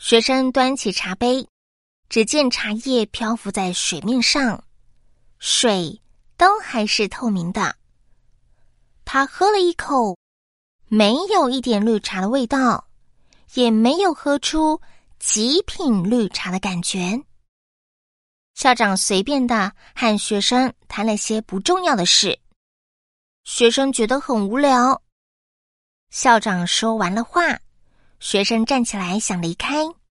学生端起茶杯，只见茶叶漂浮在水面上，水都还是透明的。他喝了一口，没有一点绿茶的味道，也没有喝出极品绿茶的感觉。校长随便的和学生谈了些不重要的事，学生觉得很无聊。校长说完了话，学生站起来想离开，